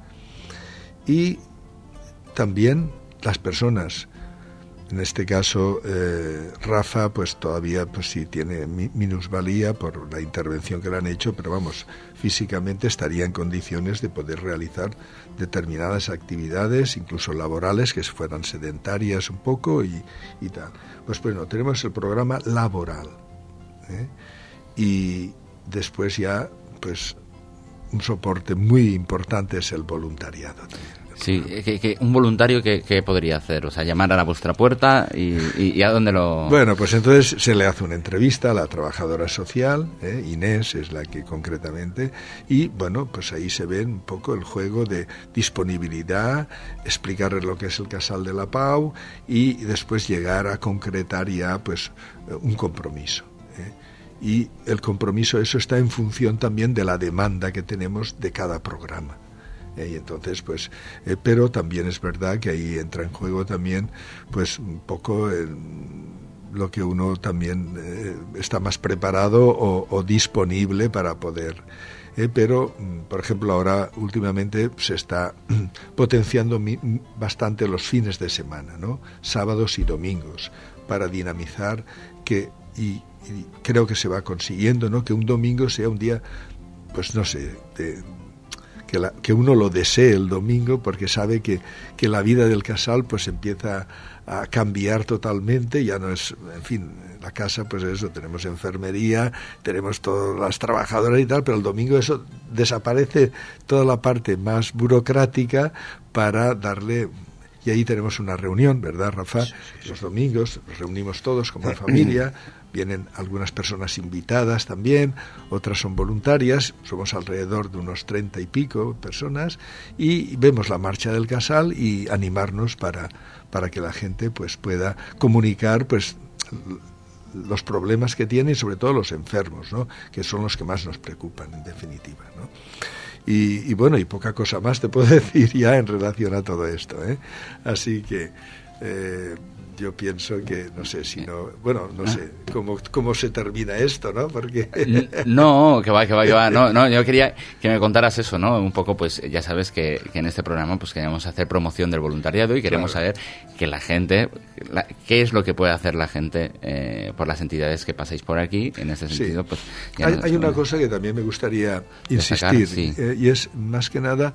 y también las personas. En este caso, eh, Rafa, pues todavía pues sí tiene mi, minusvalía por la intervención que le han hecho, pero vamos, físicamente estaría en condiciones de poder realizar determinadas actividades, incluso laborales, que fueran sedentarias un poco y, y tal. Pues bueno, tenemos el programa laboral, ¿eh? Y después ya, pues, un soporte muy importante es el voluntariado también. Sí, que, que un voluntario que, que podría hacer, o sea, llamar a la vuestra puerta y, y, y a dónde lo... Bueno, pues entonces se le hace una entrevista a la trabajadora social, ¿eh? Inés es la que concretamente, y bueno, pues ahí se ve un poco el juego de disponibilidad, explicarle lo que es el Casal de la Pau y después llegar a concretar ya pues un compromiso. ¿eh? Y el compromiso, eso está en función también de la demanda que tenemos de cada programa. Eh, y entonces pues eh, pero también es verdad que ahí entra en juego también pues un poco eh, lo que uno también eh, está más preparado o, o disponible para poder eh, pero por ejemplo ahora últimamente se está potenciando mi, bastante los fines de semana, ¿no? Sábados y domingos, para dinamizar que y, y creo que se va consiguiendo, ¿no? Que un domingo sea un día pues no sé de Que, la, que uno lo desee el domingo, porque sabe que, que la vida del casal pues empieza a cambiar totalmente. Ya no es, en fin, la casa pues eso, tenemos enfermería, tenemos todas las trabajadoras y tal, pero el domingo eso desaparece, toda la parte más burocrática, para darle... Y ahí tenemos una reunión, ¿verdad, Rafa? Sí, sí, sí. Los domingos nos reunimos todos como familia, vienen algunas personas invitadas también, otras son voluntarias, somos alrededor de unos treinta y pico personas, y vemos la marcha del casal y animarnos para, para que la gente pues pueda comunicar pues los problemas que tiene y sobre todo los enfermos, ¿no? Que son los que más nos preocupan en definitiva, ¿no? Y, y bueno, y poca cosa más te puedo decir ya en relación a todo esto, ¿eh? Así que eh, yo pienso que, no sé si no... Bueno, no sé cómo, cómo se termina esto, ¿no? Porque... No, que va, que va, que va. No, no, yo quería que me contaras eso, ¿no? Un poco, pues ya sabes que, que en este programa pues queremos hacer promoción del voluntariado y queremos claro. saber que la gente... La, qué es lo que puede hacer la gente eh, por las entidades que pasáis por aquí. En ese sentido, sí. pues... Hay, nos, hay una cosa que también me gustaría insistir, destacar, sí. eh, y es, más que nada...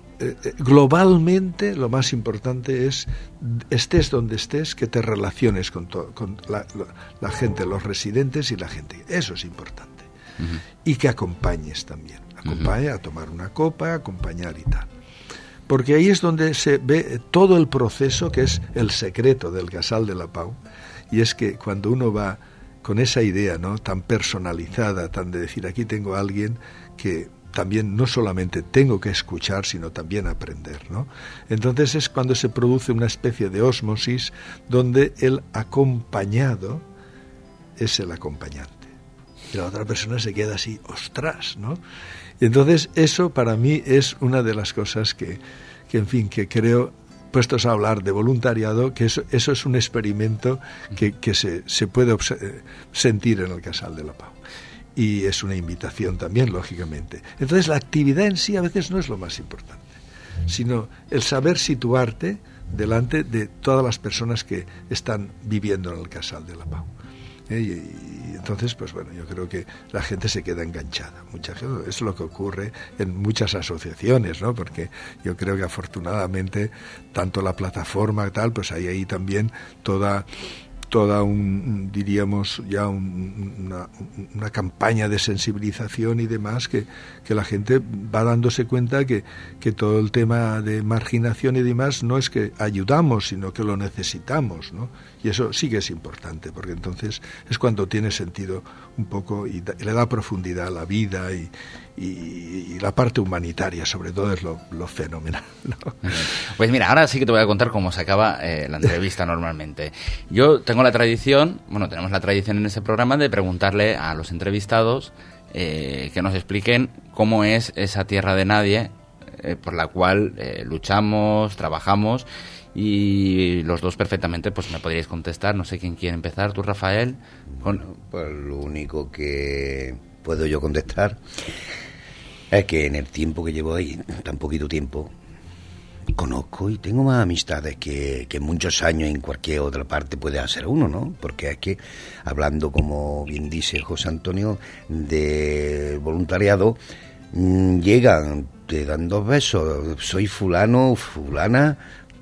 globalmente lo más importante es, estés donde estés, que te relaciones con, to, con la, la, la gente, los residentes y la gente. Eso es importante. Uh-huh. Y que acompañes también. Acompaña uh-huh. a tomar una copa, acompañar y tal. Porque ahí es donde se ve todo el proceso, que es el secreto del Casal de la Pau. Y es que cuando uno va con esa idea, ¿no?, tan personalizada, tan de decir, aquí tengo a alguien que... también no solamente tengo que escuchar, sino también aprender, ¿no? Entonces es cuando se produce una especie de ósmosis donde el acompañado es el acompañante. Y la otra persona se queda así, ostras, ¿no? Y entonces eso para mí es una de las cosas que, que en fin, que creo, puestos a hablar de voluntariado, que eso, eso es un experimento que, que se, se puede sentir en el Casal de la Pau. Y es una invitación también, lógicamente. Entonces la actividad en sí a veces no es lo más importante, sino el saber situarte delante de todas las personas que están viviendo en el Casal de la Pau. ¿Eh? Y, y entonces, pues bueno, yo creo que la gente se queda enganchada. Mucha gente, es lo que ocurre en muchas asociaciones, ¿no? Porque yo creo que afortunadamente tanto la plataforma tal, pues hay ahí también toda toda un, diríamos ya un, una, una campaña de sensibilización y demás que, que la gente va dándose cuenta que, que todo el tema de marginación y demás no es que ayudamos, sino que lo necesitamos, ¿no? Y eso sí que es importante, porque entonces es cuando tiene sentido un poco y, da, y le da profundidad a la vida y, y, y la parte humanitaria, sobre todo, es lo, lo fenomenal, ¿no? Pues mira, ahora sí que te voy a contar cómo se acaba eh, la entrevista normalmente. Yo tengo la tradición, bueno, tenemos la tradición en este programa de preguntarle a los entrevistados eh, que nos expliquen cómo es esa tierra de nadie eh, por la cual eh, luchamos, trabajamos. Y los dos perfectamente pues me podríais contestar. No sé quién quiere empezar. ¿Tú, Rafael? Con... Pues lo único que puedo yo contestar es que en el tiempo que llevo ahí, tan poquito tiempo, conozco y tengo más amistades que, que muchos años en cualquier otra parte puede hacer uno, ¿no? Porque es que, hablando, como bien dice José Antonio, de voluntariado, mmm, llegan, te dan dos besos, soy fulano, fulana,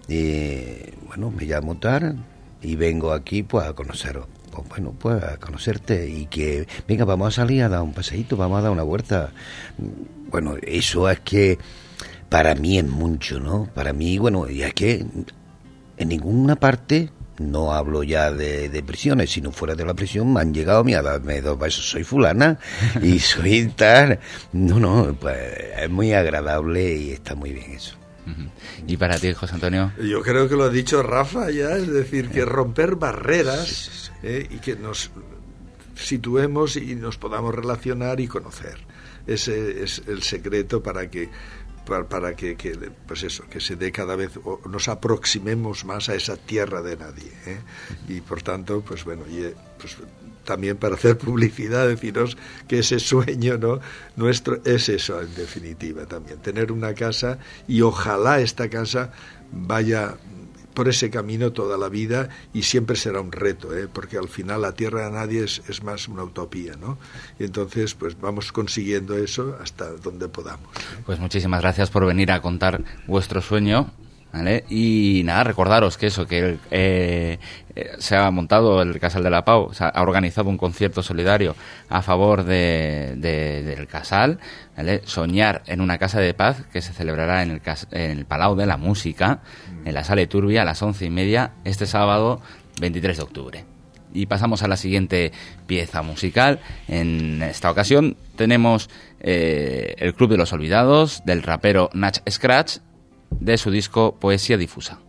Eh, bueno, me llamo Tar y vengo aquí pues a conoceros, pues bueno, pues a conocerte y que, venga, vamos a salir a dar un paseíto, vamos a dar una vuelta. Bueno, eso es que para mí es mucho, ¿no? Para mí, bueno, y es que en ninguna parte, no hablo ya de, de prisiones, sino fuera de la prisión, me han llegado a mí a darme dos besos, soy fulana y soy Tar. No, no, pues es muy agradable y está muy bien eso. ¿Y para ti, José Antonio? Yo creo que lo ha dicho Rafa ya, es decir, que romper barreras eh, y que nos situemos y nos podamos relacionar y conocer. Ese es el secreto para que para, para que, que pues eso, que se dé cada vez, o nos aproximemos más a esa tierra de nadie, ¿eh? Y por tanto, pues bueno, y, pues también para hacer publicidad, deciros que ese sueño, ¿no?, nuestro es eso, en definitiva, también tener una casa, y ojalá esta casa vaya por ese camino toda la vida, y siempre será un reto, ¿eh? Porque al final la tierra de nadie es, es más una utopía, ¿no? Y entonces pues vamos consiguiendo eso hasta donde podamos, ¿eh? Pues muchísimas gracias por venir a contar vuestro sueño, ¿vale? Y nada, recordaros que eso, que eh, eh, se ha montado el Casal de la Pau, se ha, ha organizado un concierto solidario a favor de, de, del Casal, ¿vale? Soñar en una casa de paz, que se celebrará en el, en el Palau de la Música, en la Sala Turbia, a las once y media, este sábado veintitrés de octubre. Y pasamos a la siguiente pieza musical. En esta ocasión tenemos eh, el Club de los Olvidados, del rapero Nach Scratch, de su disco Poesía Difusa.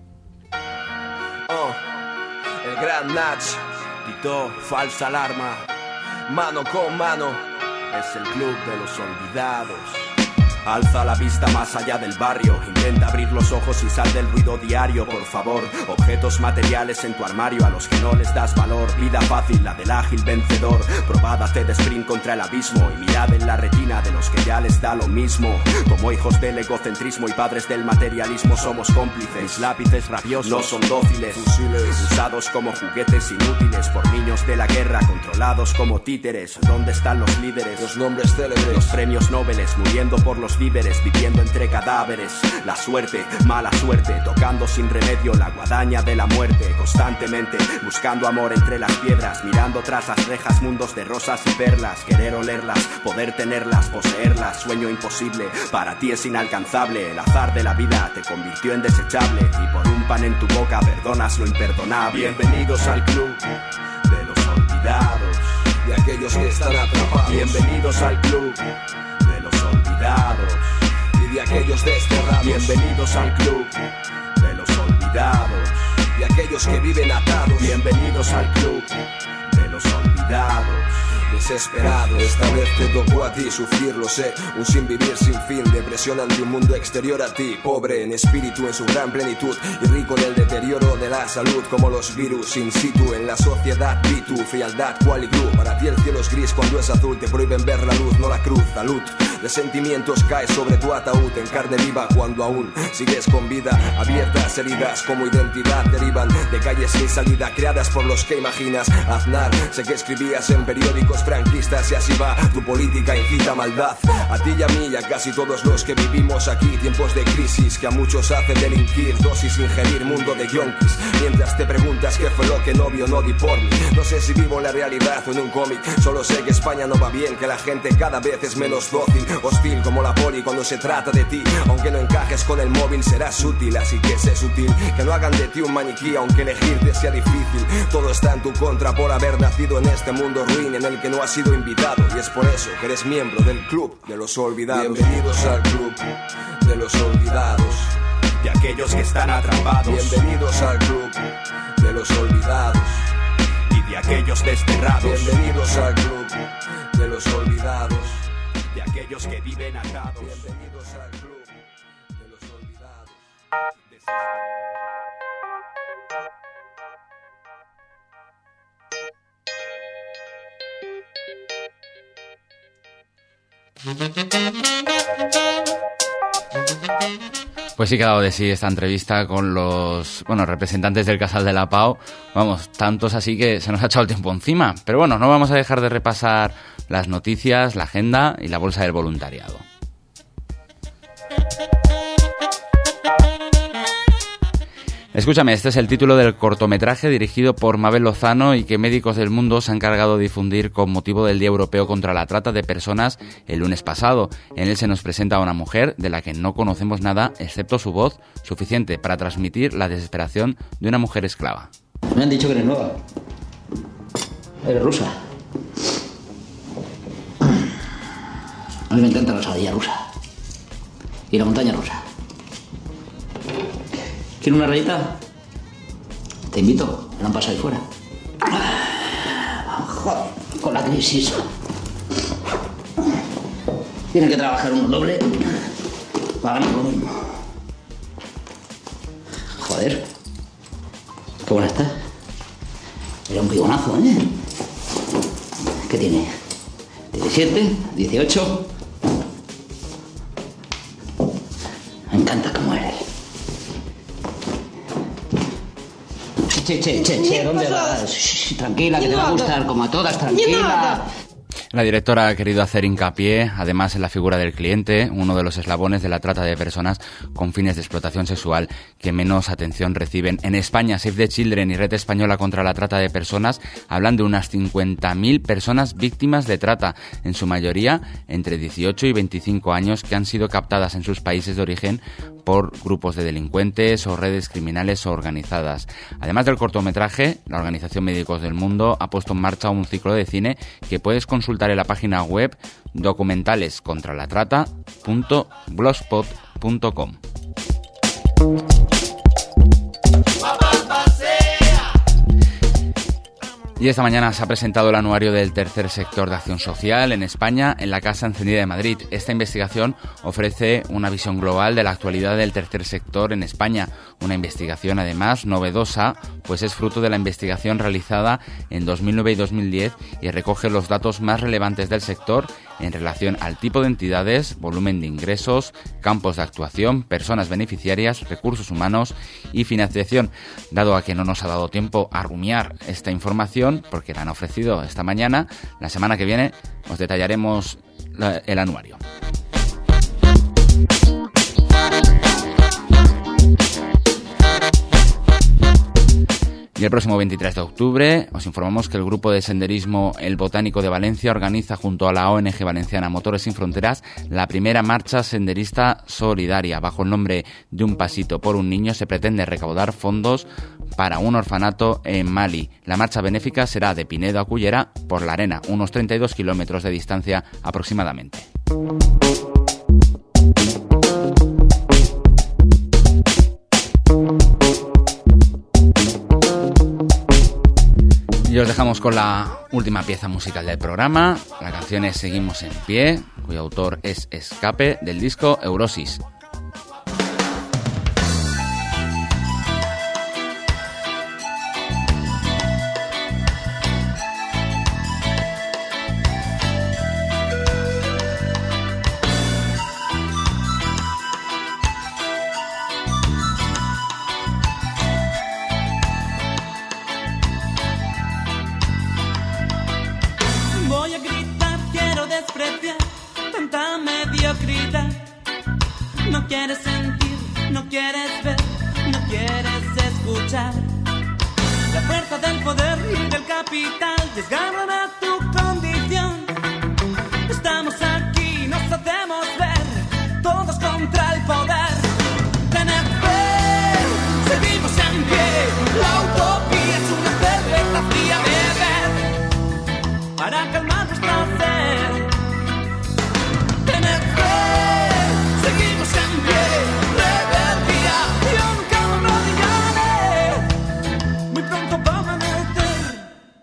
Oh, el gran Nach, Tito, falsa alarma, mano con mano, es el Club de los Olvidados. Alza la vista más allá del barrio, intenta abrir los ojos y sal del ruido diario, por favor. Objetos materiales en tu armario a los que no les das valor. Vida fácil, la del ágil vencedor. Probad hacer sprint contra el abismo y mirad en la retina de los que ya les da lo mismo. Como hijos del egocentrismo y padres del materialismo somos cómplices. Mis lápices rabiosos no son dóciles, fusiles usados como juguetes inútiles por niños de la guerra, controlados como títeres. ¿Dónde están los líderes? Los nombres célebres, los premios Nobeles, muriendo por los víveres, viviendo entre cadáveres. La suerte, mala suerte, tocando sin remedio la guadaña de la muerte, constantemente buscando amor entre las piedras, mirando tras las rejas mundos de rosas y perlas. Querer olerlas, poder tenerlas, poseerlas, sueño imposible, para ti es inalcanzable. El azar de la vida te convirtió en desechable, y por un pan en tu boca perdonas lo imperdonable. Bienvenidos al club de los olvidados, de aquellos que están atrapados. Bienvenidos al club de los olvidados y de aquellos desterrados. Bienvenidos al club de los olvidados y aquellos que viven atados. Bienvenidos al club de los olvidados desesperado. Esta vez te tocó a ti sufrir, lo sé. Un sin vivir sin fin, depresión ante un mundo exterior a ti. Pobre en espíritu en su gran plenitud y rico en el deterioro de la salud. Como los virus in situ en la sociedad. Vi tu frialdad, cual iglú. Para ti el cielo es gris cuando es azul. Te prohíben ver la luz, no la cruz. Salud de sentimientos cae sobre tu ataúd en carne viva cuando aún sigues con vida. Abiertas heridas como identidad derivan de calles sin salida creadas por los que imaginas. Aznar, sé que escribías en periódicos franquistas y así va, tu política incita maldad. A ti y a mí y a casi todos los que vivimos aquí, tiempos de crisis que a muchos hacen delinquir, dosis ingerir, mundo de yonkis. Mientras te preguntas qué fue lo que no vio, no di por mí. No sé si vivo en la realidad o en un cómic, solo sé que España no va bien, que la gente cada vez es menos dócil, hostil como la poli cuando se trata de ti. Aunque no encajes con el móvil serás útil, así que sé sutil, que no hagan de ti un maniquí aunque elegirte sea difícil. Todo está en tu contra por haber nacido en este mundo ruin en el que no has sido invitado, y es por eso que eres miembro del club de los olvidados. Bienvenidos al club de los olvidados, de aquellos que están atrapados. Bienvenidos al club de los olvidados y de aquellos desterrados. Bienvenidos al club de los olvidados, de aquellos que viven atados. Bienvenidos al club de los olvidados. Pues sí que ha dado de sí esta entrevista con los bueno representantes del Casal de la Pau. Vamos, tantos así que se nos ha echado el tiempo encima. Pero bueno, no vamos a dejar de repasar las noticias, la agenda y la bolsa del voluntariado. Escúchame, este es el título del cortometraje dirigido por Mabel Lozano y que Médicos del Mundo se ha encargado de difundir con motivo del Día Europeo contra la Trata de Personas el lunes pasado. En él se nos presenta a una mujer de la que no conocemos nada excepto su voz, suficiente para transmitir la desesperación de una mujer esclava. Me han dicho que eres nueva. Eres rusa. A mí me encanta la saladilla rusa. Y la montaña rusa. ¿Quieres una rayita? Te invito, me la han pasado ahí fuera. Joder, con la crisis. Tiene que trabajar uno doble para ganar lo mismo. Joder, qué buena está. Era un pigonazo, ¿eh? ¿Qué tiene? diecisiete, dieciocho. Me encanta cómo eres. Che, che, che, che, ¿dónde vas? Shh, tranquila, que te va a gustar, como a todas, tranquila. La directora ha querido hacer hincapié, además, en la figura del cliente, uno de los eslabones de la trata de personas con fines de explotación sexual que menos atención reciben. En España, Save the Children y Red Española contra la Trata de Personas hablan de unas cincuenta mil personas víctimas de trata, en su mayoría entre dieciocho y veinticinco años, que han sido captadas en sus países de origen por grupos de delincuentes o redes criminales organizadas. Además del cortometraje, la organización Médicos del Mundo ha puesto en marcha un ciclo de cine que puedes consultar en la página web documentales contra la trata punto blogspot punto com. Y esta mañana se ha presentado el anuario del tercer sector de acción social en España en la Casa Encendida de Madrid. Esta investigación ofrece una visión global de la actualidad del tercer sector en España. Una investigación además novedosa, pues es fruto de la investigación realizada en dos mil nueve y dos mil diez y recoge los datos más relevantes del sector en relación al tipo de entidades, volumen de ingresos, campos de actuación, personas beneficiarias, recursos humanos y financiación. Dado a que no nos ha dado tiempo a rumiar esta información, porque la han ofrecido esta mañana, la semana que viene os detallaremos la, el anuario. Y el próximo veintitrés de octubre os informamos que el grupo de senderismo El Botánico de Valencia organiza junto a la O N G valenciana Motores Sin Fronteras la primera marcha senderista solidaria. Bajo el nombre de Un Pasito por un Niño se pretende recaudar fondos para un orfanato en Mali. La marcha benéfica será de Pinedo a Cullera por la arena, unos treinta y dos kilómetros de distancia aproximadamente. Y os dejamos con la última pieza musical del programa. La canción es Seguimos en pie, cuyo autor es Escape, del disco Eurosis. No quieres sentir, no quieres ver, no quieres escuchar. La fuerza del poder y del capital desgarran a tu condición. Estamos aquí, nos hacemos ver, todos contra el poder. Tener fe, seguimos en pie. La utopía es una cerveza fría, beber para calmar nuestra sed. Tener fe, seguimos en pie, rebeldía, yo nunca me arrodillaré, muy pronto va a amanecer.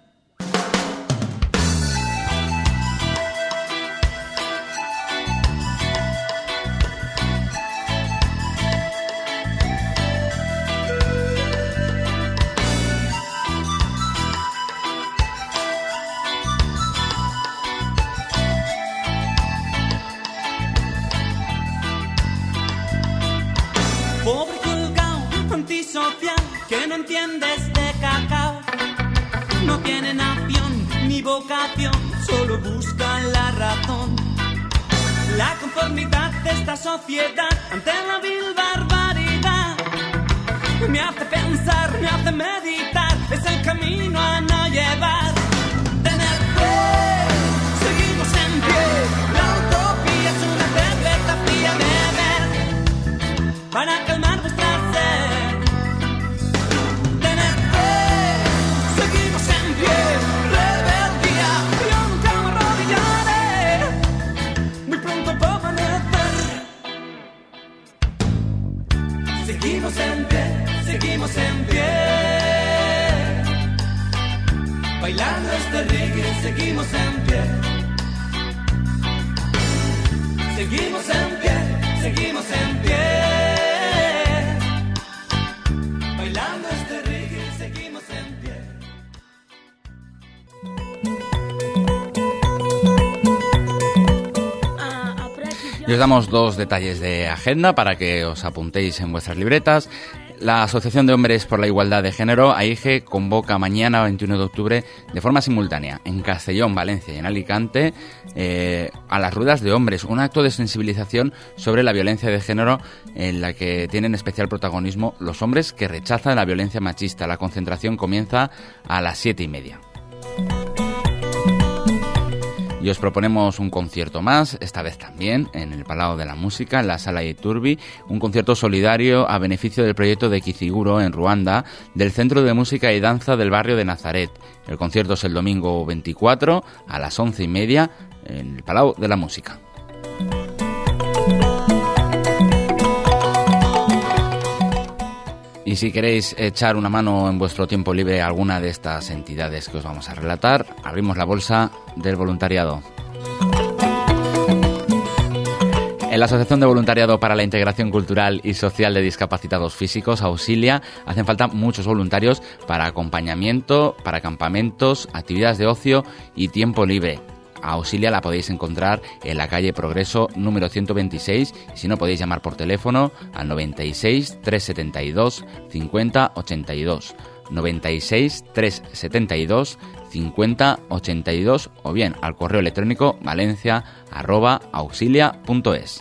Pobre colgao, antisocial, que no entiendes de cacao. No tiene nación ni vocación, solo busca la razón. La conformidad de esta sociedad ante la vil barbaridad me hace pensar, me hace meditar, es el camino a no llevar. Tener fe, seguimos en pie, la utopía es una cerveza fría, beber para calmar vuestra sed. Tener fe, seguimos en pie, rebeldía, yo nunca me arrodillaré, muy pronto va a amanecer. Seguimos en pie, seguimos en pie, bailando este reggae, seguimos en pie. Seguimos en pie, seguimos en pie. Bailando este reggae, seguimos en pie. Y os damos dos detalles de agenda para que os apuntéis en vuestras libretas. La Asociación de Hombres por la Igualdad de Género, A I G E, convoca mañana, veintiuno de octubre, de forma simultánea, en Castellón, Valencia y en Alicante, eh, a las ruedas de hombres, un acto de sensibilización sobre la violencia de género en la que tienen especial protagonismo los hombres que rechazan la violencia machista. La concentración comienza a las siete y media. Y os proponemos un concierto más, esta vez también en el Palau de la Música, en la Sala Iturbi, un concierto solidario a beneficio del proyecto de Kiziguro, en Ruanda, del Centro de Música y Danza del barrio de Nazaret. El concierto es el domingo veinticuatro a las once y media en el Palau de la Música. Y si queréis echar una mano en vuestro tiempo libre a alguna de estas entidades que os vamos a relatar, abrimos la bolsa del voluntariado. En la Asociación de Voluntariado para la Integración Cultural y Social de Discapacitados Físicos, Auxilia, hacen falta muchos voluntarios para acompañamiento, para campamentos, actividades de ocio y tiempo libre. A Auxilia la podéis encontrar en la calle Progreso número ciento veintiséis y si no podéis llamar por teléfono al noventa y seis, trescientos setenta y dos, cincuenta ochenta y dos, noventa y seis, trescientos setenta y dos, cincuenta ochenta y dos o bien al correo electrónico valencia arroba auxilia punto es.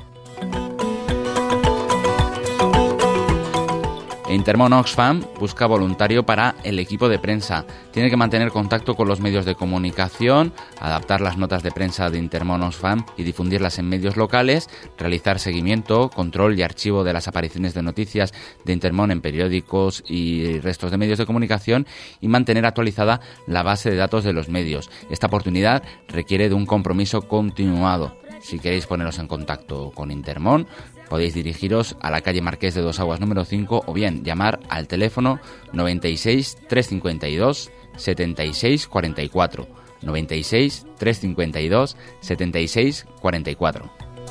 Intermón Oxfam busca voluntario para el equipo de prensa. Tiene que mantener contacto con los medios de comunicación, adaptar las notas de prensa de Intermón Oxfam y difundirlas en medios locales, realizar seguimiento, control y archivo de las apariciones de noticias de Intermón en periódicos y restos de medios de comunicación y mantener actualizada la base de datos de los medios. Esta oportunidad requiere de un compromiso continuado. Si queréis poneros en contacto con Intermón, podéis dirigiros a la calle Marqués de Dos Aguas número cinco o bien llamar al teléfono noventa y seis, trescientos cincuenta y dos, setenta y seis cuarenta y cuatro. noventa y seis, trescientos cincuenta y dos, setenta y seis cuarenta y cuatro.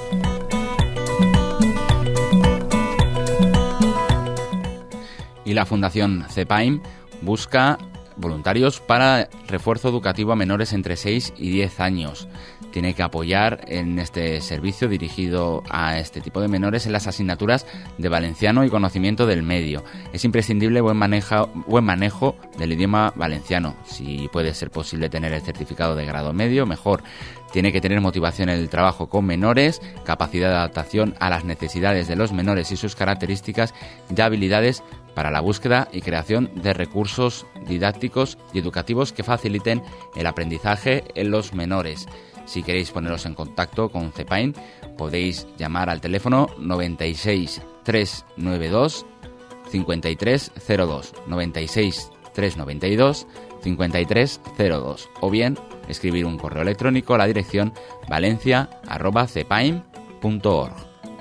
Y la Fundación CEPAIM busca voluntarios para refuerzo educativo a menores entre seis y diez años. Tiene que apoyar en este servicio dirigido a este tipo de menores en las asignaturas de valenciano y conocimiento del medio. Es imprescindible buen manejo, buen manejo del idioma valenciano. Si puede ser posible tener el certificado de grado medio, mejor. Tiene que tener motivación en el trabajo con menores, capacidad de adaptación a las necesidades de los menores y sus características y habilidades para la búsqueda y creación de recursos didácticos y educativos que faciliten el aprendizaje en los menores. Si queréis poneros en contacto con CEPAIM, podéis llamar al teléfono noventa y seis, trescientos noventa y dos, cincuenta y tres cero dos, noventa y seis, trescientos noventa y dos, cincuenta y tres cero dos, o bien escribir un correo electrónico a la dirección valencia arroba cepaim punto org.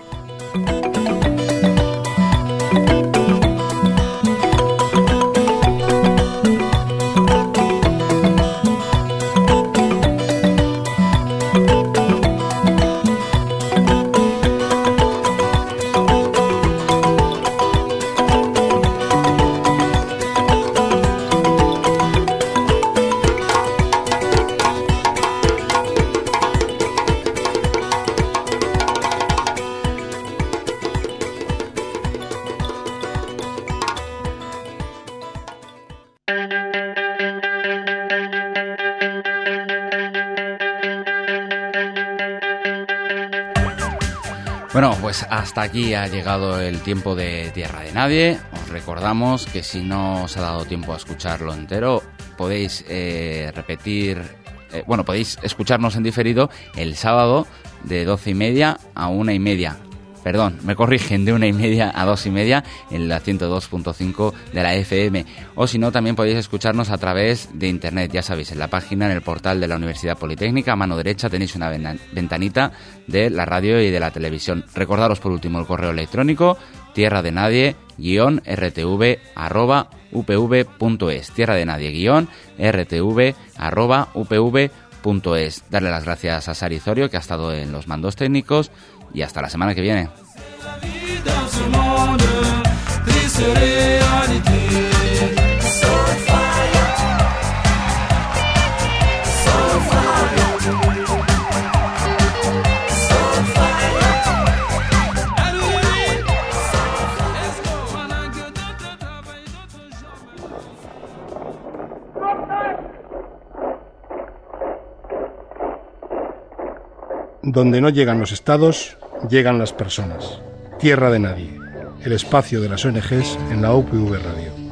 Bueno, pues hasta aquí ha llegado el tiempo de Tierra de Nadie. Os recordamos que si no os ha dado tiempo a escucharlo entero, podéis eh, repetir, eh, bueno, podéis escucharnos en diferido el sábado de doce y media a una y media. Perdón, me corrigen, de una y media a dos y media en la ciento dos punto cinco de la F M. O si no, también podéis escucharnos a través de internet, ya sabéis, en la página, en el portal de la Universidad Politécnica, a mano derecha tenéis una ventanita de la radio y de la televisión. Recordaros por último el correo electrónico, tierra de nadie guión rtv arroba upv punto es, tierra de nadie guión rtv arroba upv punto es. Darle las gracias a Sari Zorio, que ha estado en los mandos técnicos, y hasta la semana que viene. Donde no llegan los estados, llegan las personas. Tierra de Nadie, el espacio de las O N Ges en la U P V Radio.